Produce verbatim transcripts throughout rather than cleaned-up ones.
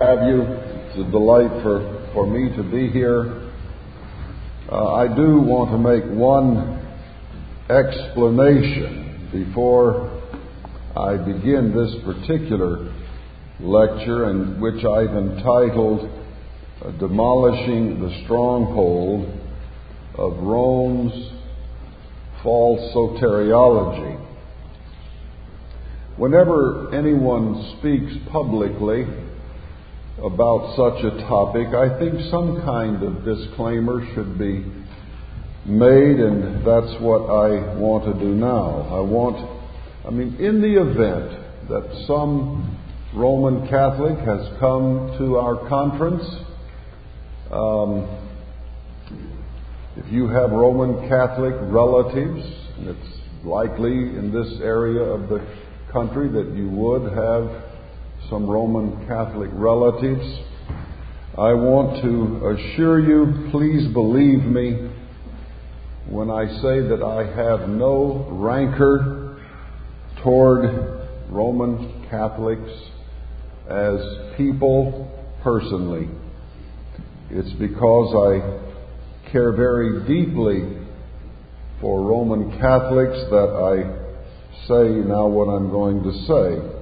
Have you? It's a delight for, for me to be here. Uh, I do want to make one explanation before I begin this particular lecture, and which I've entitled uh, Demolishing the Stronghold of Rome's False Soteriology. Whenever anyone speaks publicly about such a topic, I think some kind of disclaimer should be made, and that's what I want to do now. I want, I mean, in the event that some Roman Catholic has come to our conference, um, if you have Roman Catholic relatives, and it's likely in this area of the country that you would have some Roman Catholic relatives, I want to assure you, please believe me when I say that I have no rancor toward Roman Catholics as people personally. It's because I care very deeply for Roman Catholics that I say now what I'm going to say.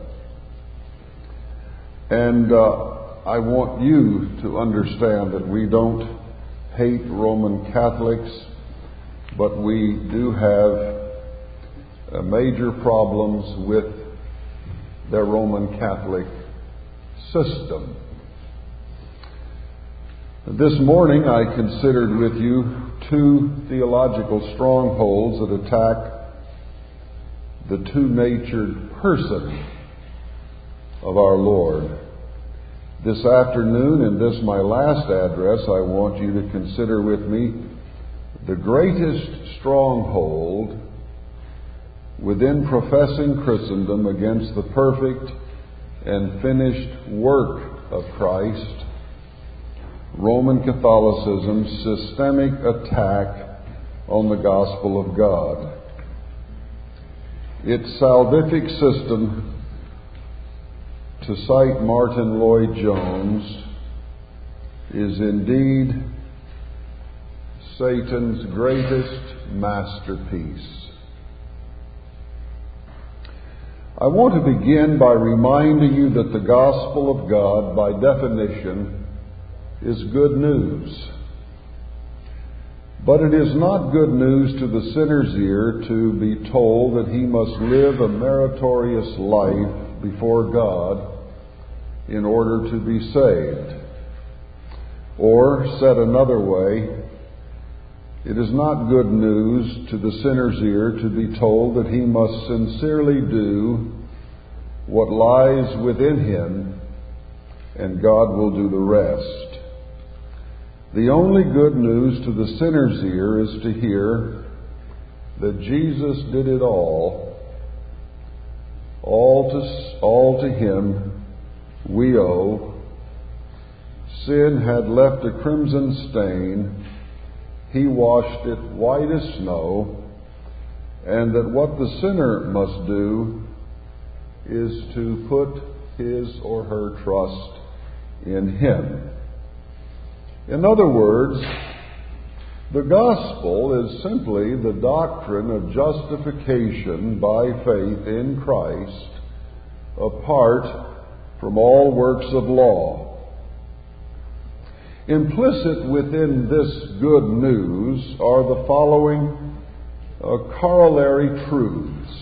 And uh, I want you to understand that we don't hate Roman Catholics, but we do have uh, major problems with their Roman Catholic system. This morning I considered with you two theological strongholds that attack the two-natured person of our Lord. This afternoon, in this my last address, I want you to consider with me the greatest stronghold within professing Christendom against the perfect and finished work of Christ, Roman Catholicism's systemic attack on the gospel of God. Its salvific system, to cite Martin Lloyd-Jones, is indeed Satan's greatest masterpiece. I want to begin by reminding you that the gospel of God, by definition, is good news. But it is not good news to the sinner's ear to be told that he must live a meritorious life before God in order to be saved. Or, said another way, it is not good news to the sinner's ear to be told that he must sincerely do what lies within him and God will do the rest. The only good news to the sinner's ear is to hear that Jesus did it all. All to, all to him we owe. Sin had left a crimson stain. He washed it white as snow. And that what the sinner must do is to put his or her trust in him. In other words, the gospel is simply the doctrine of justification by faith in Christ apart from all works of law. Implicit within this good news are the following uh, corollary truths.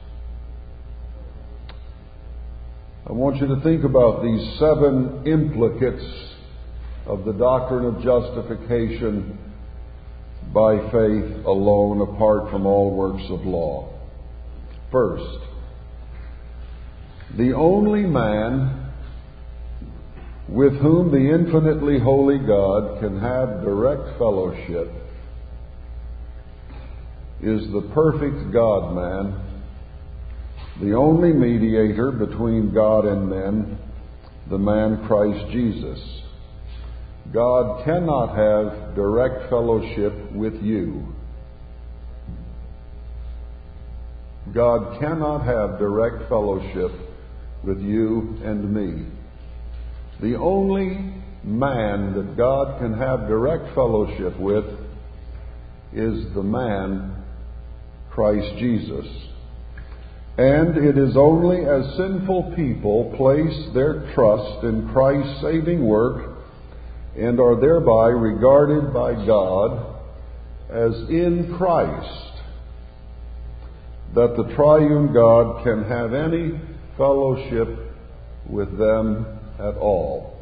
I want you to think about these seven implicates of the doctrine of justification by faith alone, apart from all works of law. First, the only man with whom the infinitely holy God can have direct fellowship is the perfect God-man, the only mediator between God and men, the man Christ Jesus. God cannot have direct fellowship with you. God cannot have direct fellowship with you and me. The only man that God can have direct fellowship with is the man Christ Jesus. And it is only as sinful people place their trust in Christ's saving work and are thereby regarded by God as in Christ that the triune God can have any fellowship with them at all.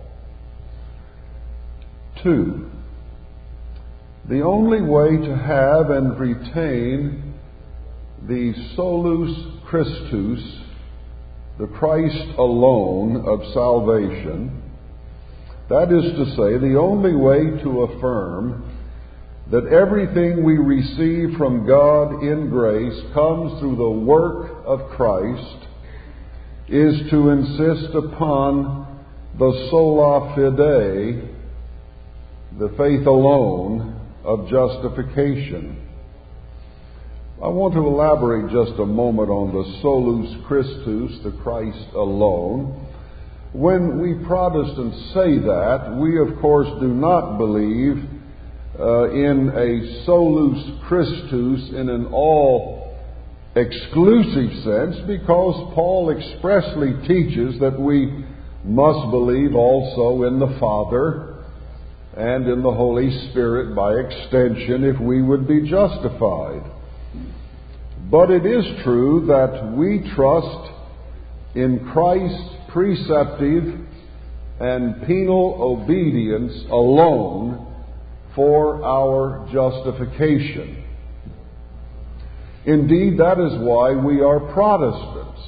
Two, the only way to have and retain the solus Christus, the Christ alone of salvation, that is to say, the only way to affirm that everything we receive from God in grace comes through the work of Christ, is to insist upon the sola fide, the faith alone of justification. I want to elaborate just a moment on the solus Christus, the Christ alone. When we Protestants say that, we of course do not believe uh, in a solus Christus in an all-exclusive sense, because Paul expressly teaches that we must believe also in the Father and in the Holy Spirit by extension if we would be justified. But it is true that we trust in Christ's preceptive and penal obedience alone for our justification. Indeed, that is why we are Protestants.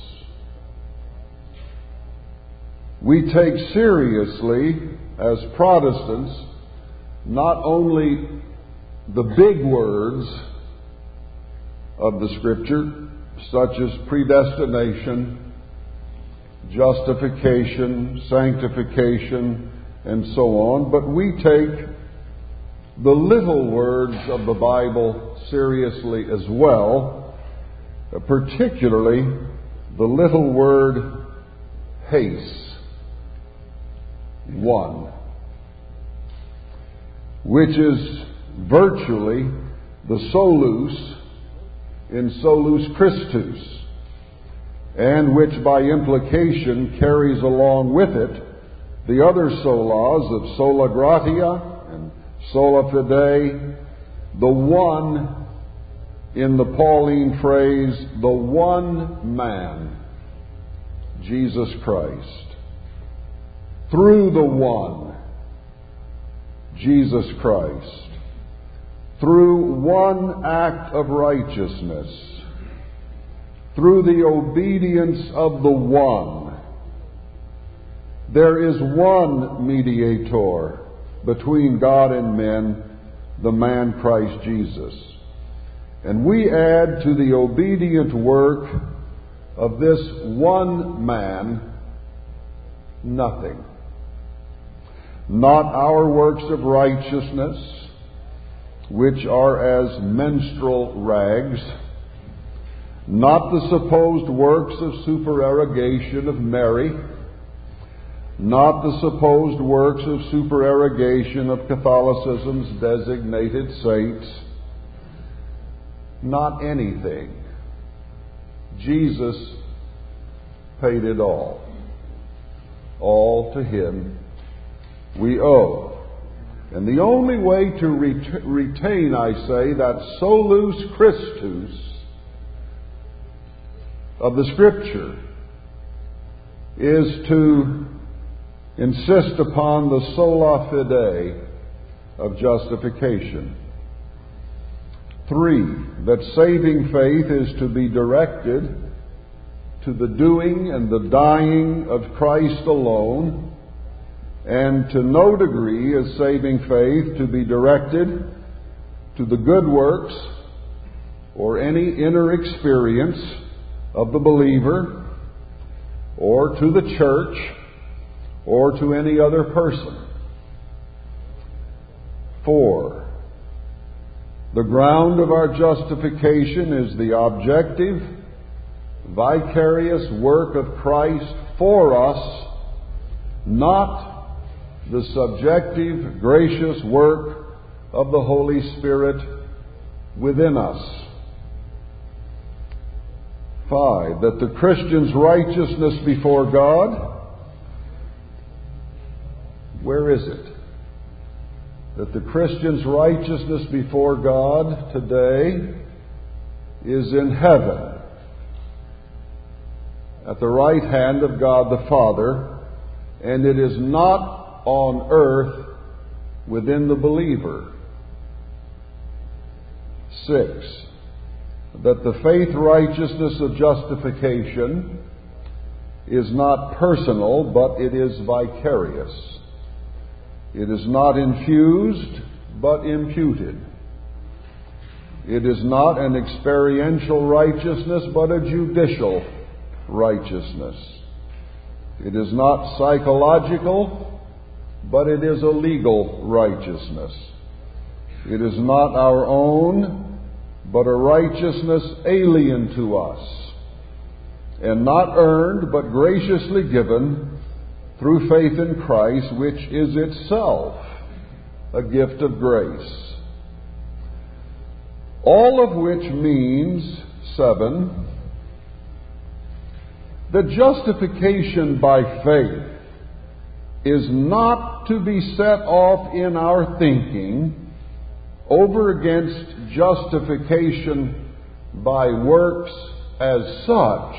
We take seriously, as Protestants, not only the big words of the Scripture, such as predestination, justification, sanctification, and so on, but we take the little words of the Bible seriously as well, particularly the little word hais, one, which is virtually the solus in solus Christus, and which by implication carries along with it the other solas of sola gratia and sola fide, the one, in the Pauline phrase, the one man, Jesus Christ. Through the one, Jesus Christ. Through one act of righteousness, through the obedience of the one, there is one mediator between God and men, the man Christ Jesus. And we add to the obedient work of this one man nothing. Not our works of righteousness, which are as menstrual rags, not the supposed works of supererogation of Mary, not the supposed works of supererogation of Catholicism's designated saints, not anything. Jesus paid it all. All to Him we owe. And the only way to ret- retain, I say, that solus Christus of the Scripture is to insist upon the sola fide of justification. Three, that saving faith is to be directed to the doing and the dying of Christ alone, and to no degree is saving faith to be directed to the good works or any inner experience of the believer, or to the church, or to any other person. Four, the ground of our justification is the objective, vicarious work of Christ for us, not the subjective, gracious work of the Holy Spirit within us. Five, that the Christian's righteousness before God, where is it? That the Christian's righteousness before God today is in heaven, at the right hand of God the Father, and it is not on earth within the believer. Six, that the faith righteousness of justification is not personal, but it is vicarious. It is not infused, but imputed. It is not an experiential righteousness, but a judicial righteousness. It is not psychological, but it is a legal righteousness. It is not our own, but a righteousness alien to us, and not earned, but graciously given through faith in Christ, which is itself a gift of grace. All of which means, seven, that justification by faith is not to be set off in our thinking over against justification by works as such,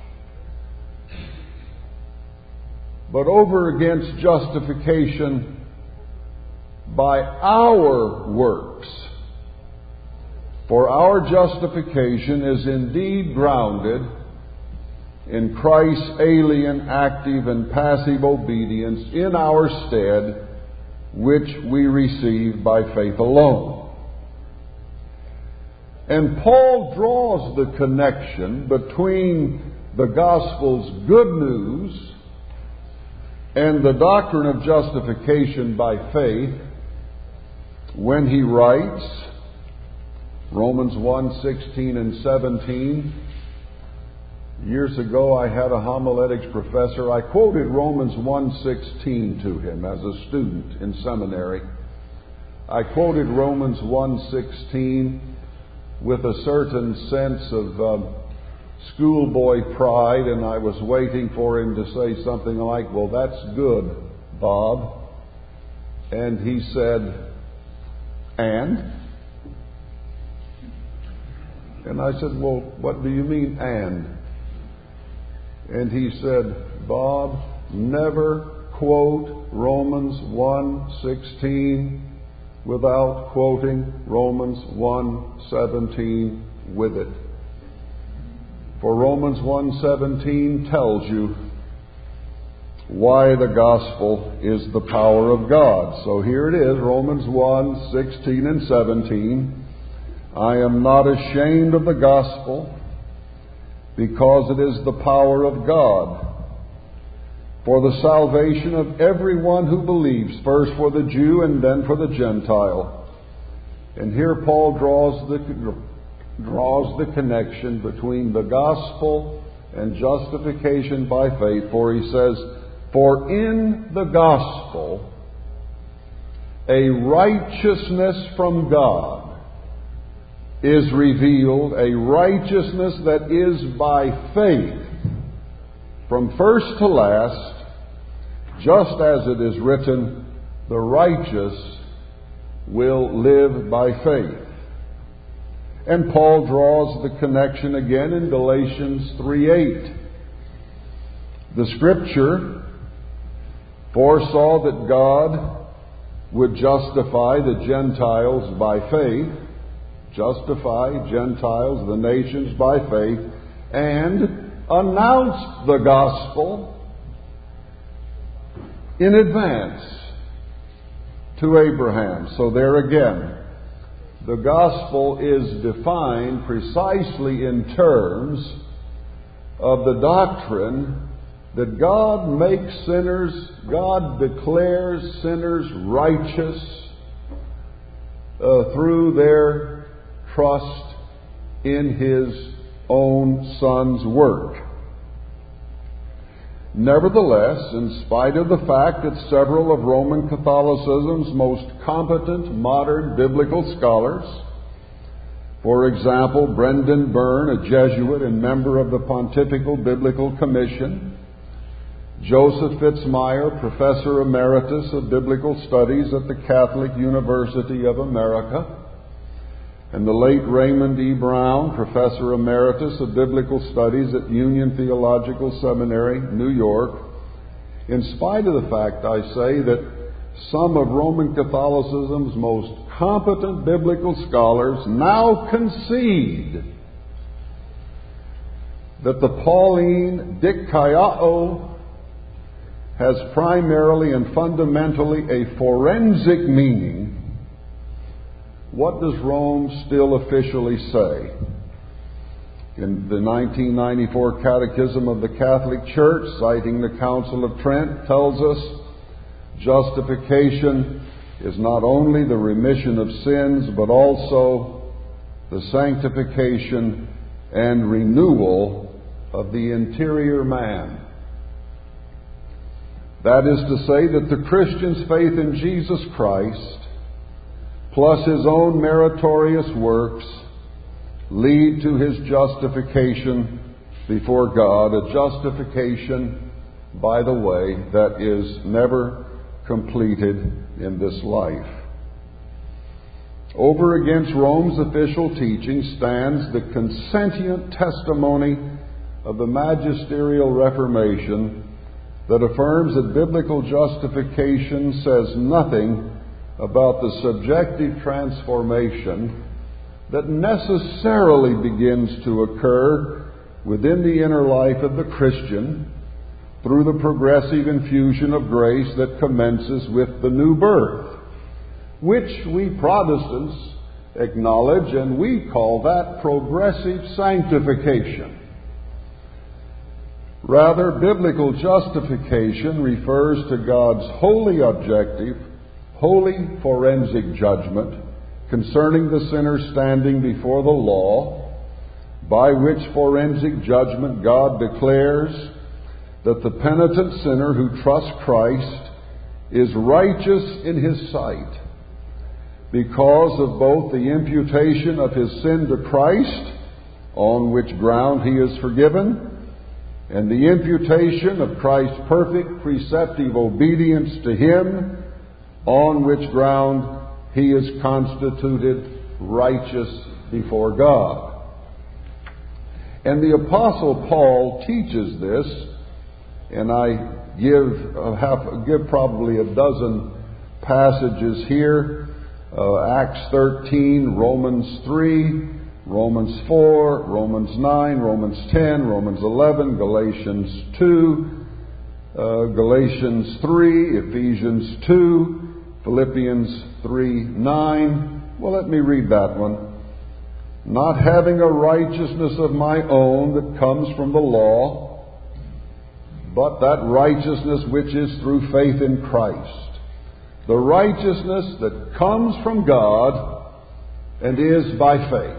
but over against justification by our works. For our justification is indeed grounded in Christ's alien, active, and passive obedience in our stead, which we receive by faith alone. And Paul draws the connection between the gospel's good news and the doctrine of justification by faith when he writes Romans one, sixteen and seventeen. Years ago I had a homiletics professor. I quoted Romans one sixteen to him as a student in seminary. I quoted Romans one sixteen with a certain sense of um, schoolboy pride, and I was waiting for him to say something like, "Well, that's good, Bob." And he said, "And?" And I said, "Well, what do you mean, and?" And he said, "Bob, never quote Romans one sixteen without quoting Romans one seventeen with it. For Romans one seventeen tells you why the gospel is the power of God." So here it is, Romans one sixteen and seventeen. "I am not ashamed of the gospel, because it is the power of God for the salvation of everyone who believes, first for the Jew and then for the Gentile." And here Paul draws the draws the connection between the gospel and justification by faith, for he says, "For in the gospel a righteousness from God is revealed, a righteousness that is by faith, from first to last, just as it is written, the righteous will live by faith." And Paul draws the connection again in Galatians three eight. "The Scripture foresaw that God would justify the Gentiles by faith," justify Gentiles, the nations, by faith, "and announced the gospel in advance to Abraham." So there again, the gospel is defined precisely in terms of the doctrine that God makes sinners, God declares sinners righteous uh, through their trust in His own Son's work. Nevertheless, in spite of the fact that several of Roman Catholicism's most competent modern biblical scholars, for example, Brendan Byrne, a Jesuit and member of the Pontifical Biblical Commission, Joseph Fitzmyer, Professor Emeritus of Biblical Studies at the Catholic University of America, and the late Raymond E. Brown, Professor Emeritus of Biblical Studies at Union Theological Seminary, New York, in spite of the fact, I say, that some of Roman Catholicism's most competent biblical scholars now concede that the Pauline dikaiō has primarily and fundamentally a forensic meaning, what does Rome still officially say? In the nineteen ninety-four Catechism of the Catholic Church, citing the Council of Trent, tells us justification is not only the remission of sins, but also the sanctification and renewal of the interior man. That is to say that the Christian's faith in Jesus Christ, plus his own meritorious works, lead to his justification before God, a justification, by the way, that is never completed in this life. Over against Rome's official teaching stands the consentient testimony of the magisterial Reformation that affirms that biblical justification says nothing about the subjective transformation that necessarily begins to occur within the inner life of the Christian through the progressive infusion of grace that commences with the new birth, which we Protestants acknowledge, and we call that progressive sanctification. Rather, biblical justification refers to God's wholly objective, wholly forensic judgment concerning the sinner standing before the law, by which forensic judgment God declares that the penitent sinner who trusts Christ is righteous in His sight because of both the imputation of his sin to Christ, on which ground he is forgiven, and the imputation of Christ's perfect preceptive obedience to Him, on which ground he is constituted righteous before God. And the Apostle Paul teaches this, and I give uh, have, give probably a dozen passages here. Uh, Acts thirteen, Romans three, Romans four, Romans nine, Romans ten, Romans eleven, Galatians two, uh, Galatians three, Ephesians two, Philippians three nine. Well, let me read that one. Not having a righteousness of my own that comes from the law, but that righteousness which is through faith in Christ. The righteousness that comes from God and is by faith.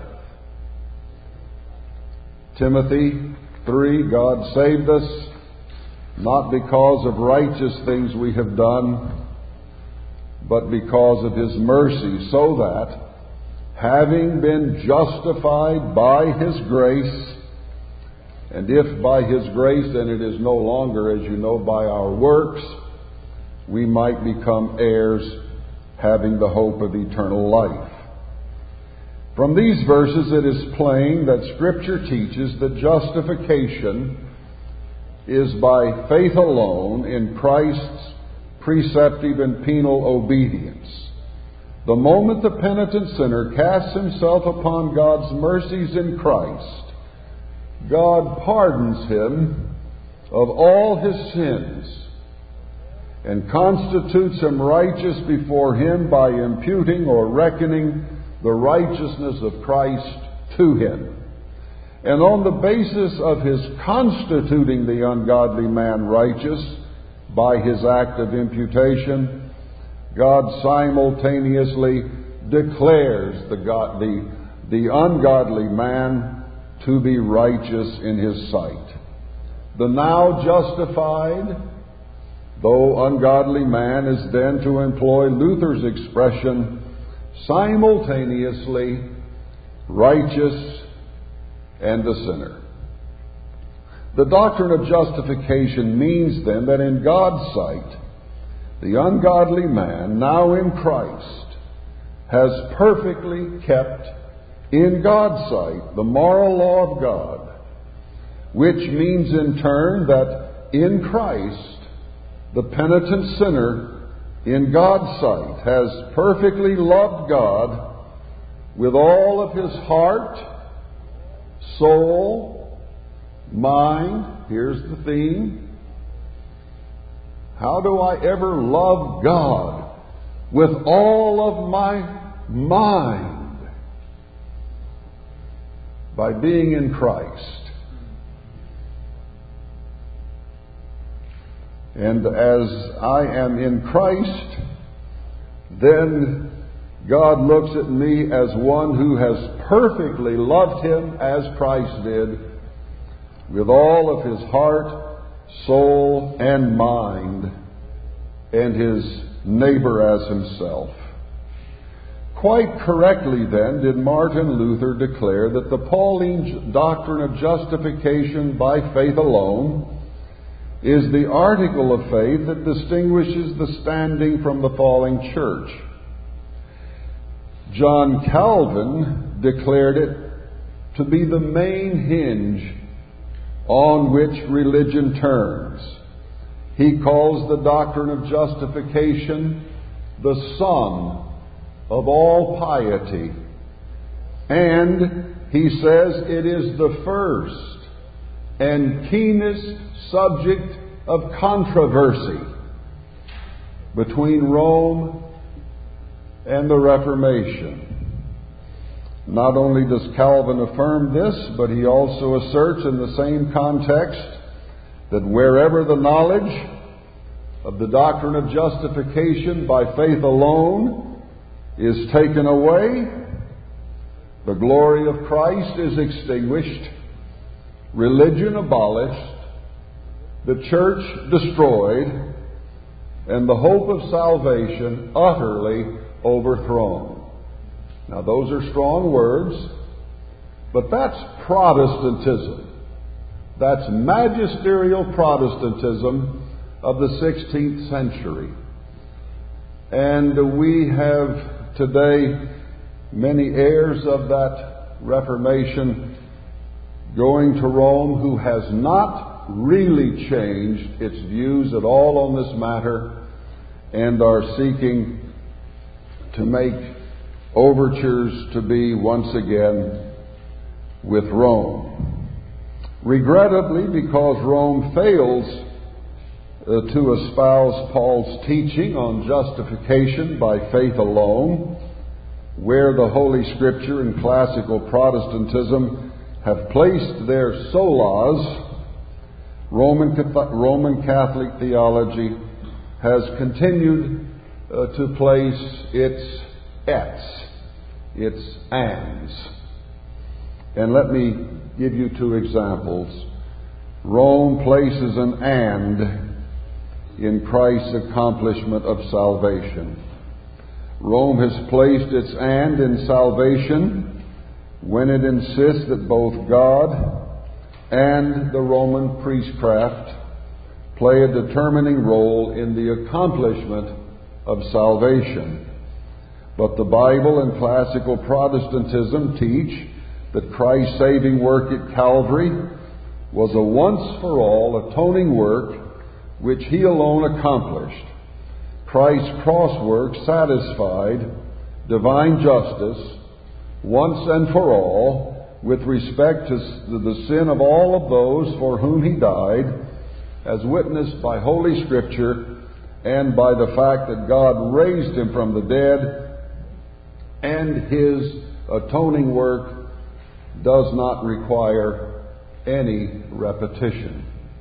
Timothy three, God saved us not because of righteous things we have done, but because of His mercy, so that, having been justified by His grace, and if by His grace, then it is no longer, as you know, by our works, we might become heirs, having the hope of eternal life. From these verses it is plain that Scripture teaches that justification is by faith alone in Christ's preceptive and penal obedience. The moment the penitent sinner casts himself upon God's mercies in Christ, God pardons him of all his sins and constitutes him righteous before Him by imputing or reckoning the righteousness of Christ to him. And on the basis of His constituting the ungodly man righteous by His act of imputation, God simultaneously declares the, God, the, the ungodly man to be righteous in His sight. The now justified, though ungodly man, is then, to employ Luther's expression, simultaneously righteous and a sinner. The doctrine of justification means then that in God's sight, the ungodly man, now in Christ, has perfectly kept in God's sight the moral law of God, which means in turn that in Christ, the penitent sinner in God's sight has perfectly loved God with all of his heart, soul, mind. Here's the theme. How do I ever love God with all of my mind? By being in Christ. And as I am in Christ, then God looks at me as one who has perfectly loved Him as Christ did, with all of his heart, soul, and mind, and his neighbor as himself. Quite correctly, then, did Martin Luther declare that the Pauline doctrine of justification by faith alone is the article of faith that distinguishes the standing from the falling church. John Calvin declared it to be the main hinge on which religion turns. He calls the doctrine of justification the sum of all piety. And he says it is the first and keenest subject of controversy between Rome and the Reformation. Not only does Calvin affirm this, but he also asserts in the same context that wherever the knowledge of the doctrine of justification by faith alone is taken away, the glory of Christ is extinguished, religion abolished, the church destroyed, and the hope of salvation utterly overthrown. Now, those are strong words, but that's Protestantism. That's magisterial Protestantism of the sixteenth century. And we have today many heirs of that Reformation going to Rome who has not really changed its views at all on this matter and are seeking to make overtures to be once again with Rome. Regrettably, because Rome fails uh, to espouse Paul's teaching on justification by faith alone, where the Holy Scripture and classical Protestantism have placed their solas, Roman, Roman Catholic theology has continued uh, to place its ets, its ands. And let me give you two examples. Rome places an and in Christ's accomplishment of salvation. Rome has placed its and in salvation when it insists that both God and the Roman priestcraft play a determining role in the accomplishment of salvation. But the Bible and classical Protestantism teach that Christ's saving work at Calvary was a once-for-all atoning work which He alone accomplished. Christ's cross work satisfied divine justice once and for all with respect to the sin of all of those for whom He died, as witnessed by Holy Scripture and by the fact that God raised Him from the dead, and His atoning work does not require any repetition.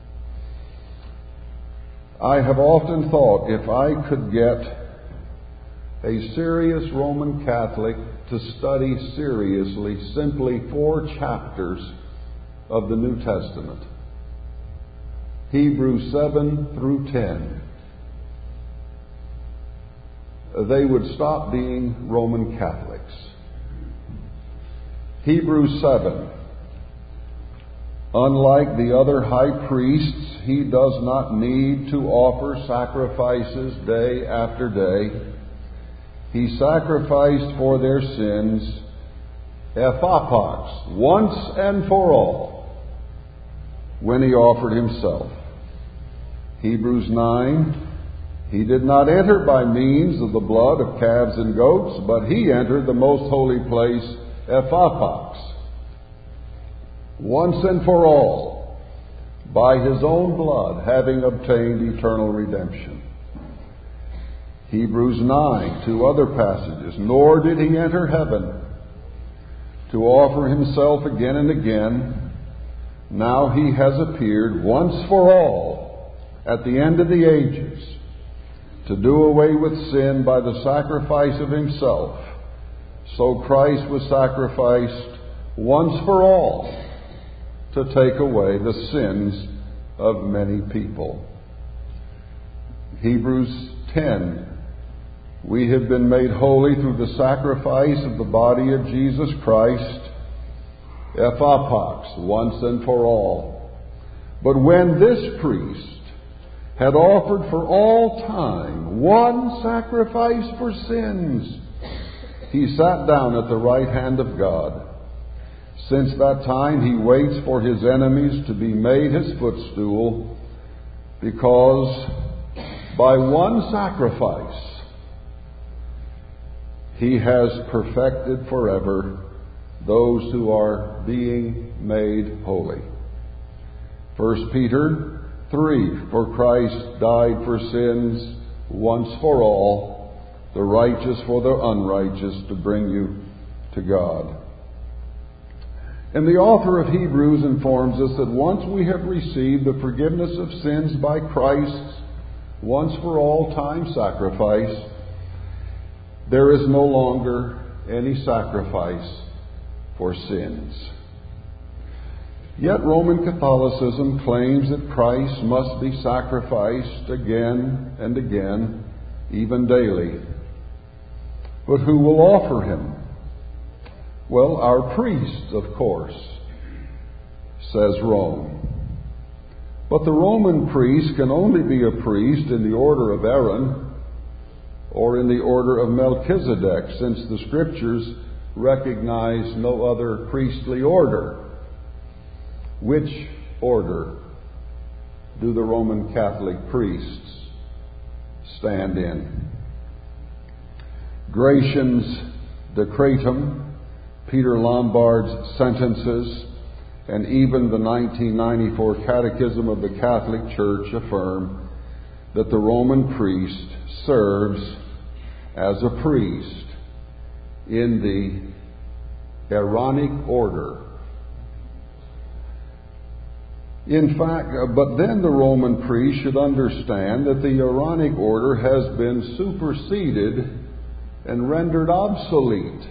I have often thought if I could get a serious Roman Catholic to study seriously simply four chapters of the New Testament, Hebrews seven through ten, they would stop being Roman Catholics. Hebrews seven. Unlike the other high priests, he does not need to offer sacrifices day after day. He sacrificed for their sins ephapax, once and for all, when he offered himself. Hebrews nine. He did not enter by means of the blood of calves and goats, but he entered the most holy place ephapax, once and for all, by his own blood, having obtained eternal redemption. Hebrews nine, two other passages. Nor did he enter heaven to offer himself again and again. Now he has appeared once for all at the end of the ages to do away with sin by the sacrifice of himself. So Christ was sacrificed once for all to take away the sins of many people. Hebrews ten. We have been made holy through the sacrifice of the body of Jesus Christ, ephapax, once and for all. But when this priest had offered for all time one sacrifice for sins, he sat down at the right hand of God. Since that time he waits for his enemies to be made his footstool, because by one sacrifice he has perfected forever those who are being made holy. First Peter three, for Christ died for sins once for all, the righteous for the unrighteous, to bring you to God. And the author of Hebrews informs us that once we have received the forgiveness of sins by Christ's once for all time sacrifice, there is no longer any sacrifice for sins. Yet Roman Catholicism claims that Christ must be sacrificed again and again, even daily. But who will offer him? Well, our priests, of course, says Rome. But the Roman priest can only be a priest in the order of Aaron or in the order of Melchizedek, since the Scriptures recognize no other priestly order. Which order do the Roman Catholic priests stand in? Gratian's Decretum, Peter Lombard's sentences, and even the nineteen ninety-four Catechism of the Catholic Church affirm that the Roman priest serves as a priest in the Aaronic order. In fact, but then the Roman priest should understand that the Aaronic order has been superseded and rendered obsolete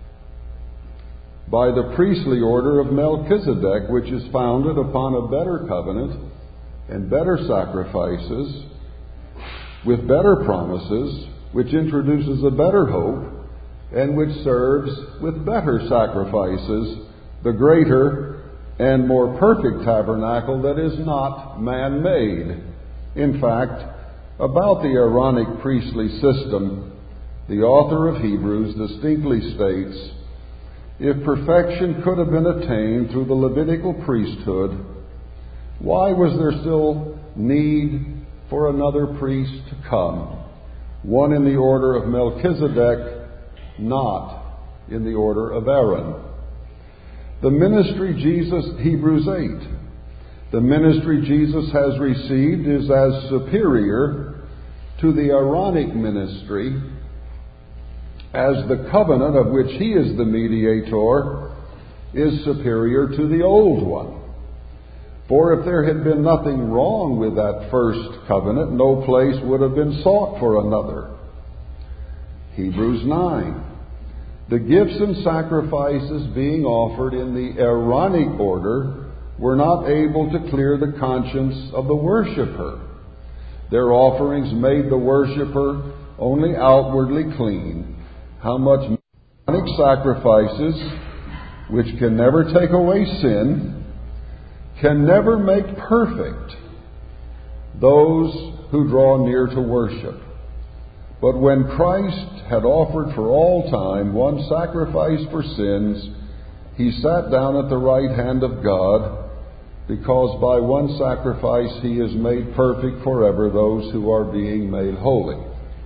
by the priestly order of Melchizedek, which is founded upon a better covenant and better sacrifices with better promises, which introduces a better hope and which serves with better sacrifices the greater and more perfect tabernacle that is not man-made. In fact, about the Aaronic priestly system, the author of Hebrews distinctly states, if perfection could have been attained through the Levitical priesthood, why was there still need for another priest to come, one in the order of Melchizedek, not in the order of Aaron? The ministry Jesus, Hebrews eight, the ministry Jesus has received is as superior to the Aaronic ministry as the covenant of which he is the mediator is superior to the old one. For if there had been nothing wrong with that first covenant, no place would have been sought for another. Hebrews nine. The gifts and sacrifices being offered in the Aaronic order were not able to clear the conscience of the worshiper. Their offerings made the worshiper only outwardly clean. How much Aaronic sacrifices, which can never take away sin, can never make perfect those who draw near to worship. But when Christ had offered for all time one sacrifice for sins, he sat down at the right hand of God, because by one sacrifice he has made perfect forever those who are being made holy.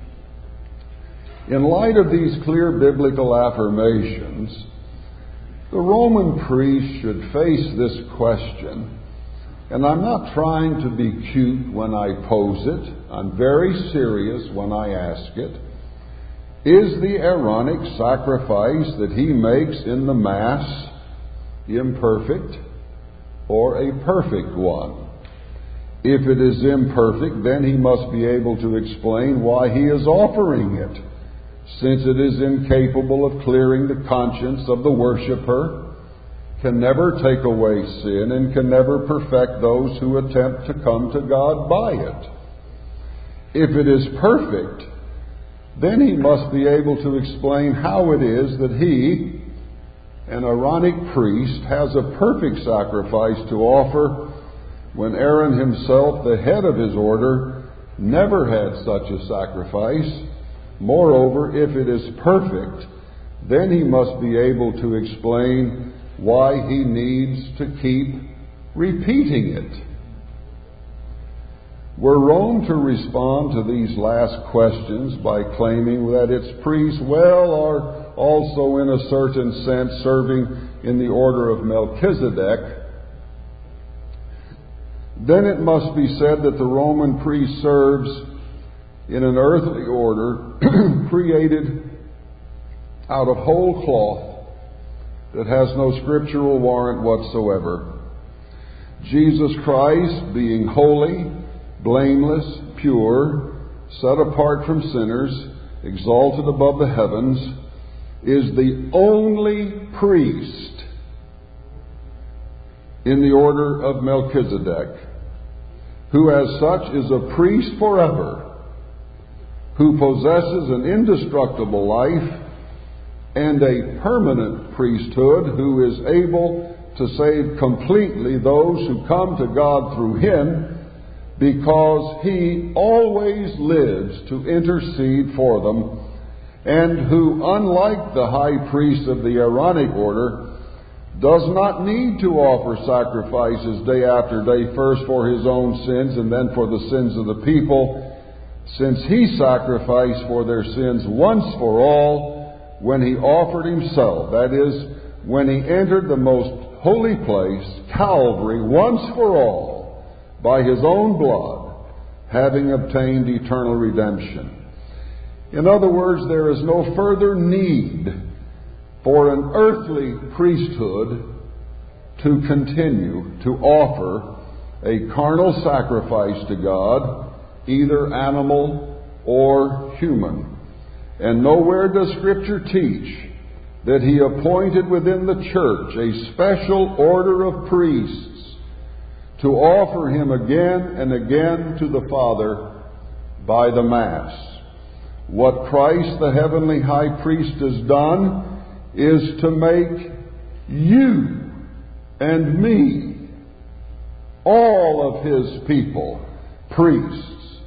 In light of these clear biblical affirmations, the Roman priest should face this question. And I'm not trying to be cute when I pose it. I'm very serious when I ask it. Is the Aaronic sacrifice that he makes in the Mass imperfect or a perfect one? If it is imperfect, then he must be able to explain why he is offering it, since it is incapable of clearing the conscience of the worshiper, can never take away sin, and can never perfect those who attempt to come to God by it. If it is perfect, then he must be able to explain how it is that he, an Aaronic priest, has a perfect sacrifice to offer when Aaron himself, the head of his order, never had such a sacrifice. Moreover, if it is perfect, then he must be able to explain why he needs to keep repeating it. Were Rome to respond to these last questions by claiming that its priests, well, are also in a certain sense serving in the order of Melchizedek, then it must be said that the Roman priest serves in an earthly order created out of whole cloth that has no scriptural warrant whatsoever. Jesus Christ, being holy, blameless, pure, set apart from sinners, exalted above the heavens, is the only priest in the order of Melchizedek, who as such is a priest forever, who possesses an indestructible life and a permanent priesthood, who is able to save completely those who come to God through him, because he always lives to intercede for them, and who, unlike the high priest of the Aaronic order, does not need to offer sacrifices day after day, first for his own sins and then for the sins of the people, since he sacrificed for their sins once for all when he offered himself, that is, when he entered the most holy place, Calvary, once for all, by his own blood, having obtained eternal redemption. In other words, there is no further need for an earthly priesthood to continue to offer a carnal sacrifice to God, either animal or human. And nowhere does Scripture teach that he appointed within the church a special order of priests to offer him again and again to the Father by the Mass. What Christ, the heavenly high priest, has done is to make you and me, all of his people, priests,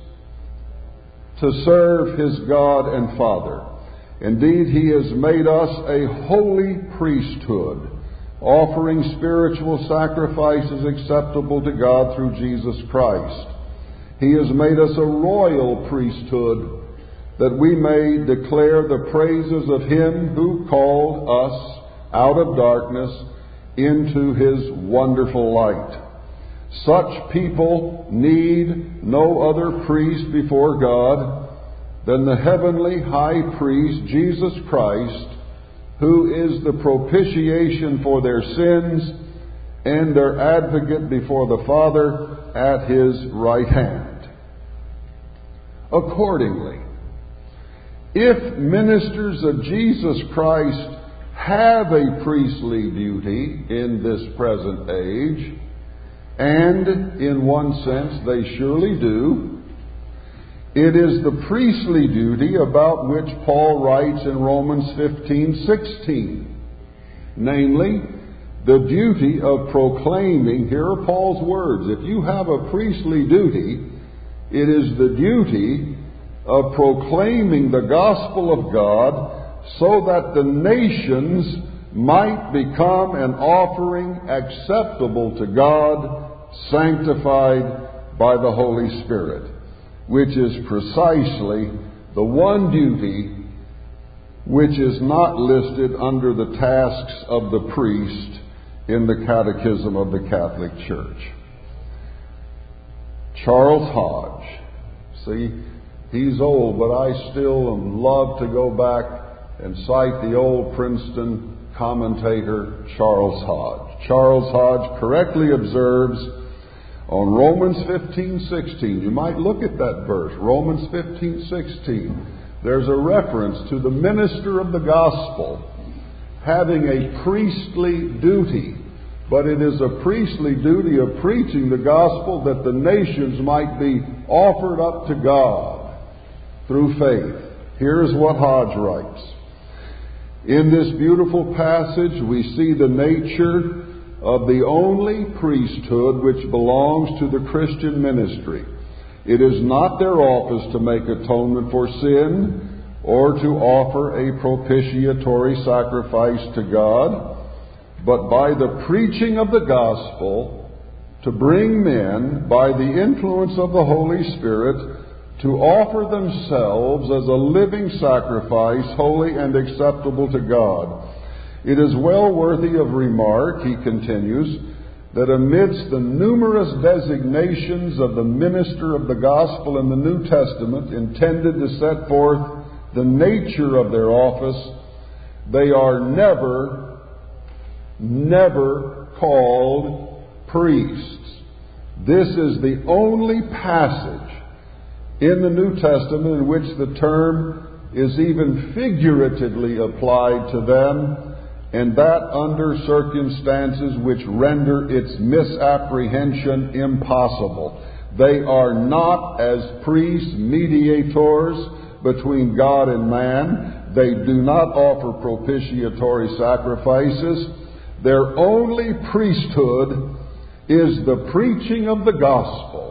to serve his God and Father. Indeed, he has made us a holy priesthood, offering spiritual sacrifices acceptable to God through Jesus Christ. He has made us a royal priesthood, that we may declare the praises of him who called us out of darkness into his wonderful light. Such people need no other priest before God than the heavenly high priest, Jesus Christ, who is the propitiation for their sins and their advocate before the Father at his right hand. Accordingly, if ministers of Jesus Christ have a priestly duty in this present age, And in one sense, they surely do. It is the priestly duty about which Paul writes in Romans fifteen sixteen. Namely, the duty of proclaiming, here are Paul's words, if you have a priestly duty, it is the duty of proclaiming the gospel of God so that the nations might become an offering acceptable to God, sanctified by the Holy Spirit, which is precisely the one duty which is not listed under the tasks of the priest in the Catechism of the Catholic Church. Charles Hodge. See, he's old, but I still love to go back and cite the old Princeton commentator Charles Hodge. Charles Hodge correctly observes on Romans fifteen sixteen, you might look at that verse, Romans fifteen sixteen, there's a reference to the minister of the gospel having a priestly duty. But it is a priestly duty of preaching the gospel that the nations might be offered up to God through faith. Here's what Hodge writes. In this beautiful passage, we see the nature of the only priesthood which belongs to the Christian ministry. It is not their office to make atonement for sin or to offer a propitiatory sacrifice to God, but by the preaching of the gospel to bring men, by the influence of the Holy Spirit, to offer themselves as a living sacrifice, holy and acceptable to God. It is well worthy of remark, he continues, that amidst the numerous designations of the minister of the gospel in the New Testament intended to set forth the nature of their office, they are never, never called priests. This is the only passage in the New Testament in which the term is even figuratively applied to them, and that under circumstances which render its misapprehension impossible. They are not, as priests, mediators between God and man. They do not offer propitiatory sacrifices. Their only priesthood is the preaching of the gospel.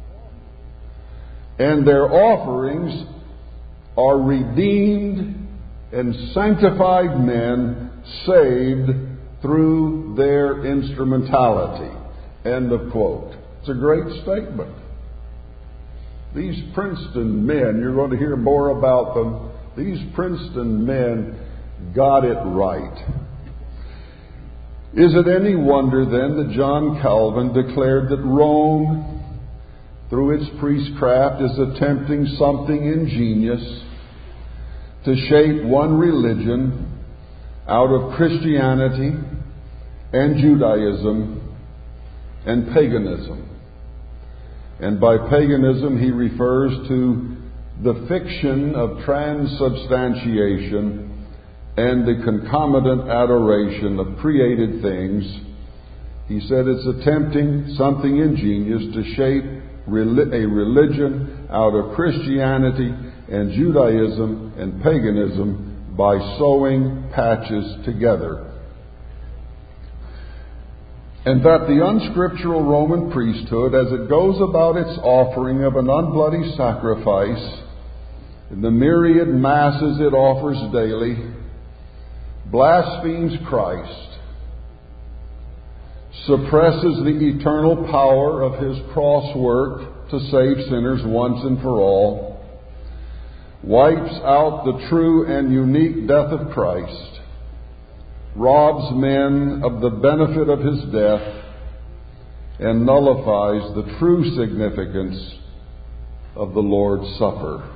And their offerings are redeemed and sanctified men saved through their instrumentality. End of quote. It's a great statement. These Princeton men, you're going to hear more about them, these Princeton men got it right. Is it any wonder then that John Calvin declared that Rome, through its priestcraft, is attempting something ingenious to shape one religion out of Christianity and Judaism and paganism? And by paganism he refers to the fiction of transubstantiation and the concomitant adoration of created things. He said it's attempting something ingenious to shape a religion out of Christianity and Judaism and paganism by sewing patches together. And that the unscriptural Roman priesthood, as it goes about its offering of an unbloody sacrifice, in the myriad masses it offers daily, blasphemes Christ, suppresses the eternal power of His cross work to save sinners once and for all, wipes out the true and unique death of Christ, robs men of the benefit of His death, and nullifies the true significance of the Lord's Supper.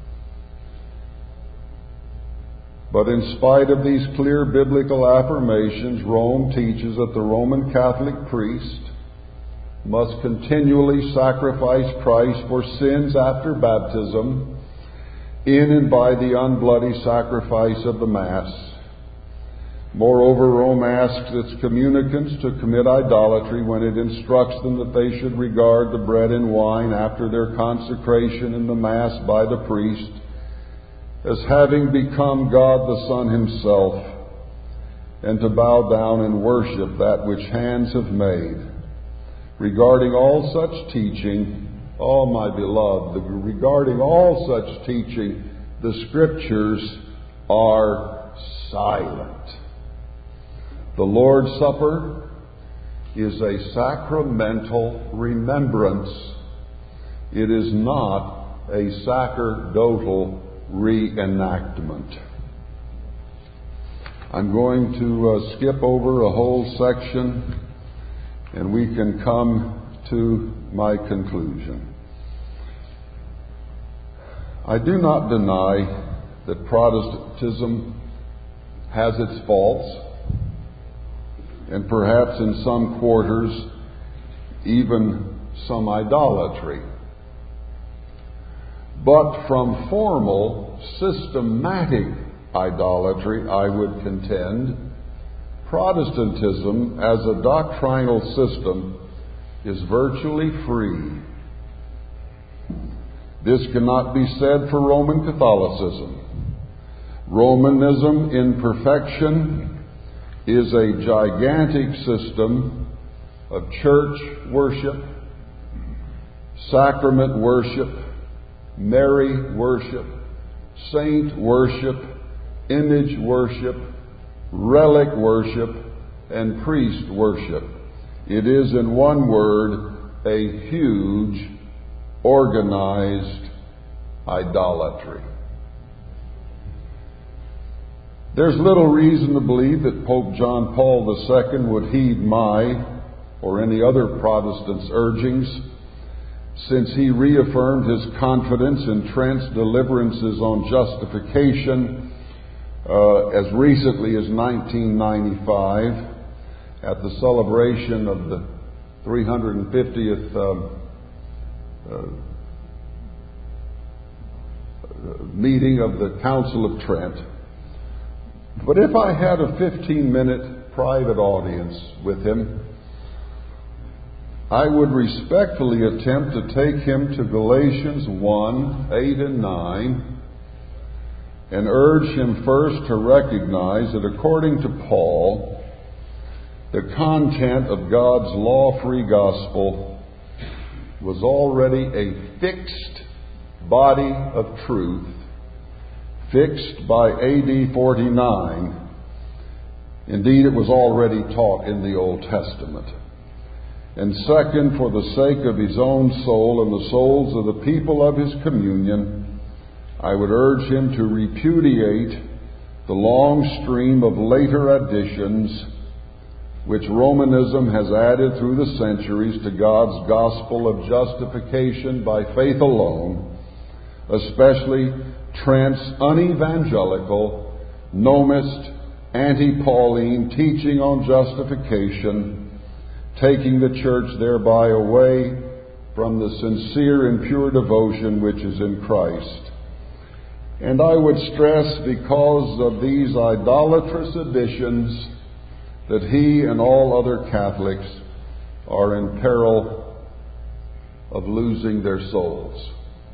But in spite of these clear biblical affirmations, Rome teaches that the Roman Catholic priest must continually sacrifice Christ for sins after baptism in and by the unbloody sacrifice of the Mass. Moreover, Rome asks its communicants to commit idolatry when it instructs them that they should regard the bread and wine after their consecration in the Mass by the priest as having become God the Son himself, and to bow down and worship that which hands have made. Regarding all such teaching, oh my beloved, regarding all such teaching, the Scriptures are silent. The Lord's Supper is a sacramental remembrance. It is not a sacerdotal reenactment. I'm going to uh, skip over a whole section, and we can come to my conclusion. I do not deny that Protestantism has its faults, and perhaps in some quarters even some idolatry. But from formal, systematic idolatry, I would contend, Protestantism as a doctrinal system is virtually free. This cannot be said for Roman Catholicism. Romanism in perfection is a gigantic system of church worship, sacrament worship, Mary worship, saint worship, image worship, relic worship, and priest worship. It is, in one word, a huge, organized idolatry. There's little reason to believe that Pope John Paul the Second would heed my or any other Protestant's urgings, since he reaffirmed his confidence in Trent's deliverances on justification uh, as recently as nineteen ninety-five at the celebration of the three hundred fiftieth um, uh, meeting of the Council of Trent. But if I had a fifteen-minute private audience with him, I would respectfully attempt to take him to Galatians one, eight and nine, and urge him first to recognize that according to Paul, the content of God's law-free gospel was already a fixed body of truth, fixed by A D forty-nine. Indeed, it was already taught in the Old Testament. And second, for the sake of his own soul and the souls of the people of his communion, I would urge him to repudiate the long stream of later additions which Romanism has added through the centuries to God's gospel of justification by faith alone, especially Trent's unevangelical, nomist, anti-Pauline teaching on justification, taking the church thereby away from the sincere and pure devotion which is in Christ. And I would stress, because of these idolatrous additions, that he and all other Catholics are in peril of losing their souls.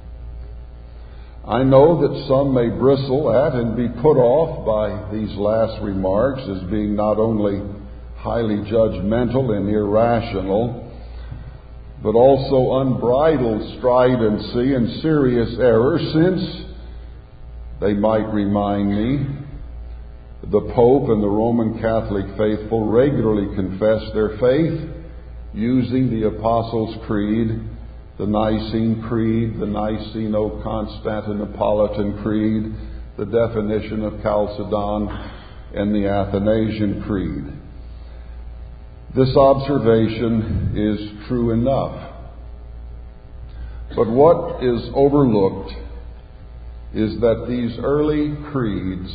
I know that some may bristle at and be put off by these last remarks as being not only highly judgmental and irrational, but also unbridled stridency and serious error, since they might remind me the Pope and the Roman Catholic faithful regularly confess their faith using the Apostles' Creed, the Nicene Creed, the Niceno-Constantinopolitan Creed, the definition of Chalcedon, and the Athanasian Creed. This observation is true enough. But what is overlooked is that these early creeds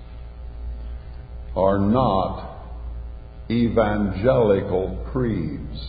are not evangelical creeds.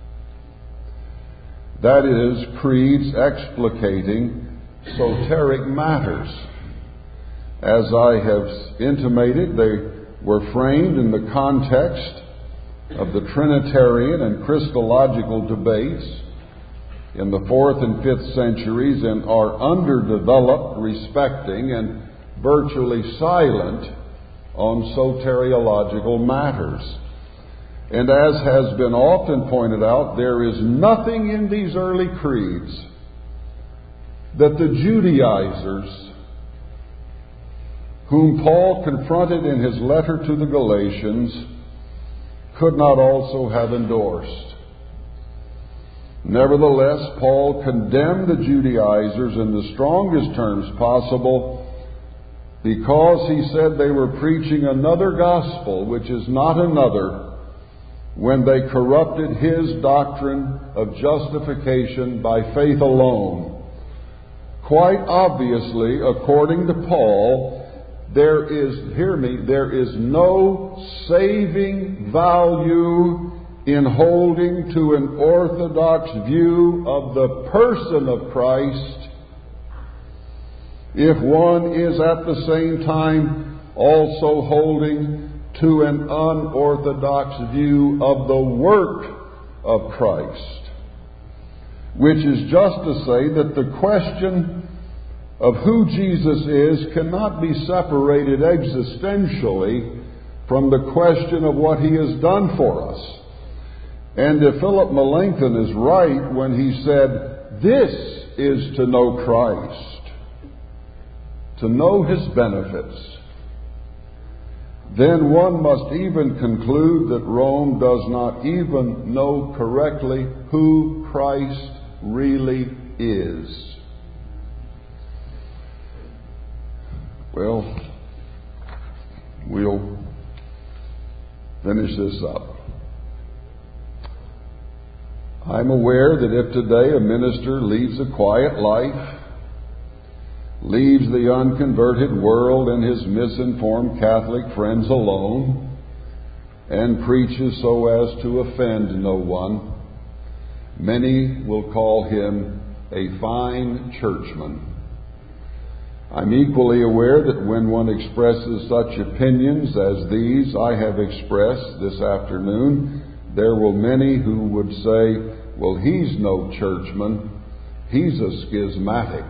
That is, creeds explicating soteric matters. As I have intimated, they were framed in the context of the Trinitarian and Christological debates in the fourth and fifth centuries and are underdeveloped, respecting, and virtually silent on soteriological matters. And as has been often pointed out, there is nothing in these early creeds that the Judaizers, whom Paul confronted in his letter to the Galatians, could not also have endorsed. Nevertheless, Paul condemned the Judaizers in the strongest terms possible because he said they were preaching another gospel, which is not another, when they corrupted his doctrine of justification by faith alone. Quite obviously, according to Paul, there is, hear me, there is no saving value in holding to an orthodox view of the person of Christ if one is at the same time also holding to an unorthodox view of the work of Christ, which is just to say that the question of who Jesus is cannot be separated existentially from the question of what he has done for us. And if Philip Melanchthon is right when he said, this is to know Christ, to know his benefits, then one must even conclude that Rome does not even know correctly who Christ really is. Well, we'll finish this up. I'm aware that if today a minister leads a quiet life, leaves the unconverted world and his misinformed Catholic friends alone, and preaches so as to offend no one, many will call him a fine churchman. I'm equally aware that when one expresses such opinions as these I have expressed this afternoon, there will many who would say, well, he's no churchman, he's a schismatic.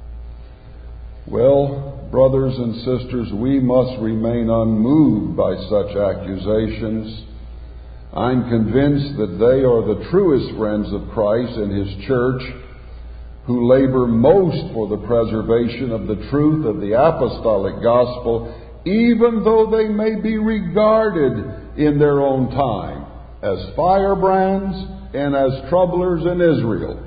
Well, brothers and sisters, we must remain unmoved by such accusations. I'm convinced that they are the truest friends of Christ and his church, who labor most for the preservation of the truth of the apostolic gospel, even though they may be regarded in their own time as firebrands and as troublers in Israel.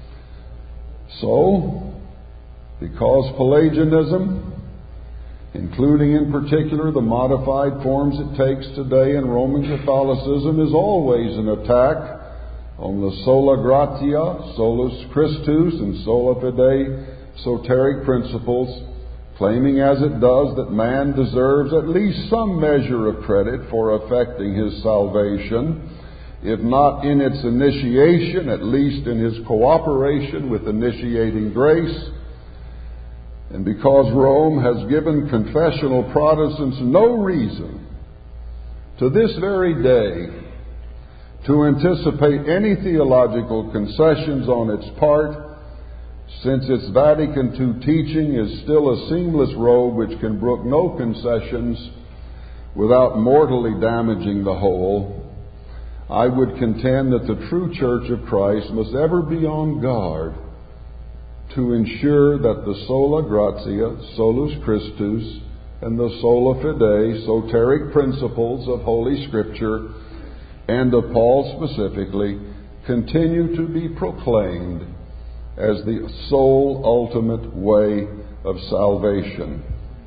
So, because Pelagianism, including in particular the modified forms it takes today in Roman Catholicism, is always an attack on the sola gratia, solus Christus, and sola fide soteric principles, claiming as it does that man deserves at least some measure of credit for effecting his salvation, if not in its initiation, at least in his cooperation with initiating grace. And because Rome has given confessional Protestants no reason to this very day to anticipate any theological concessions on its part, since its Vatican two teaching is still a seamless robe which can brook no concessions without mortally damaging the whole, I would contend that the true Church of Christ must ever be on guard to ensure that the sola gratia, solus Christus, and the sola fide, soteric principles of Holy Scripture, and of Paul specifically, continue to be proclaimed as the sole ultimate way of salvation.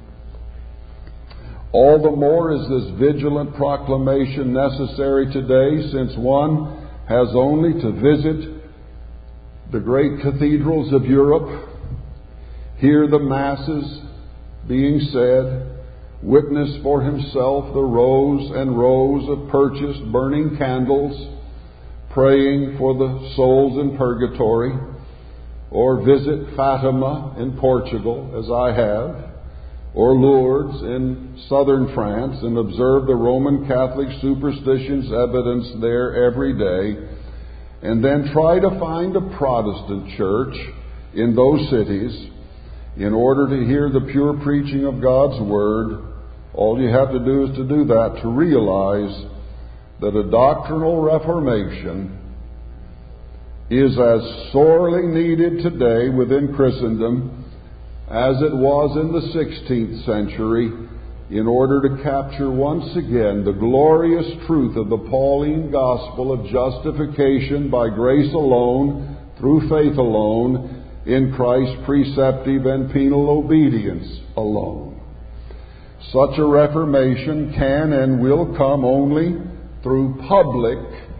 All the more is this vigilant proclamation necessary today, since one has only to visit the great cathedrals of Europe, hear the masses being said, witness for himself the rows and rows of purchased burning candles, praying for the souls in purgatory, or visit Fatima in Portugal, as I have, or Lourdes in southern France and observe the Roman Catholic superstitions evidenced there every day, and then try to find a Protestant church in those cities in order to hear the pure preaching of God's Word, all you have to do is to do that, to realize that a doctrinal reformation is as sorely needed today within Christendom as it was in the sixteenth century in order to capture once again the glorious truth of the Pauline gospel of justification by grace alone, through faith alone, in Christ's preceptive and penal obedience alone. Such a reformation can and will come only through public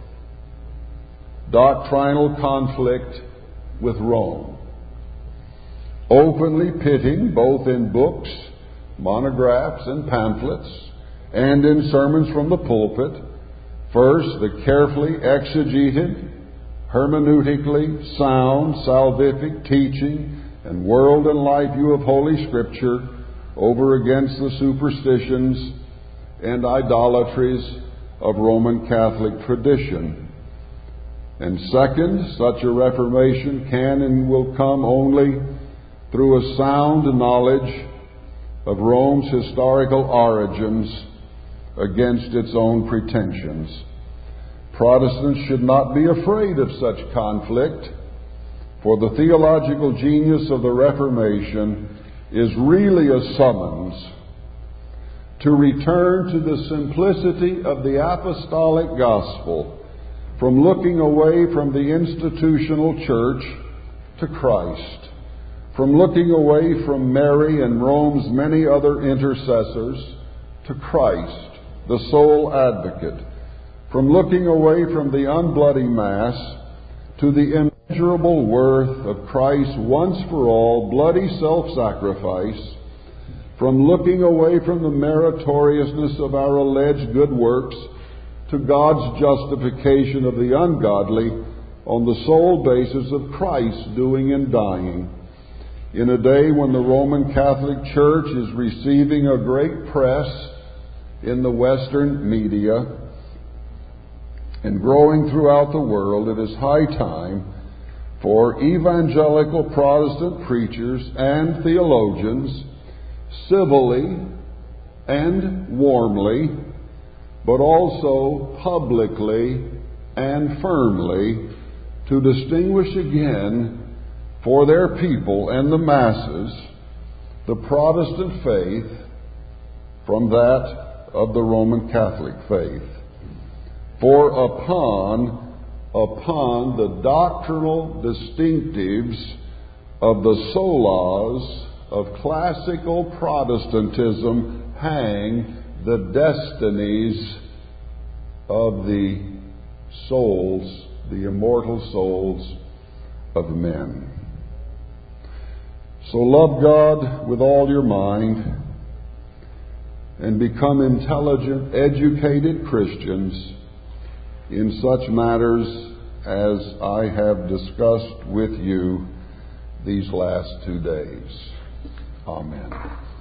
doctrinal conflict with Rome, openly pitting, both in books, monographs, and pamphlets, and in sermons from the pulpit, first the carefully exegeted, hermeneutically sound, salvific teaching and world and life view of Holy Scripture over against the superstitions and idolatries of Roman Catholic tradition. And second, such a reformation can and will come only through a sound knowledge of Rome's historical origins against its own pretensions. Protestants should not be afraid of such conflict, for the theological genius of the Reformation is really a summons to return to the simplicity of the apostolic gospel, from looking away from the institutional church to Christ, from looking away from Mary and Rome's many other intercessors to Christ, the sole advocate, from looking away from the unbloody Mass to the immeasurable worth of Christ's once for all bloody self-sacrifice, from looking away from the meritoriousness of our alleged good works to God's justification of the ungodly on the sole basis of Christ's doing and dying. In a day when the Roman Catholic Church is receiving a great press in the Western media and growing throughout the world, it is high time for evangelical Protestant preachers and theologians, civilly and warmly, but also publicly and firmly, to distinguish again for their people and the masses the Protestant faith from that of the Roman Catholic faith. For upon, upon the doctrinal distinctives of the solas of classical Protestantism hang the destinies of the souls, the immortal souls of men. So love God with all your mind and become intelligent, educated Christians in such matters as I have discussed with you these last two days. Amen.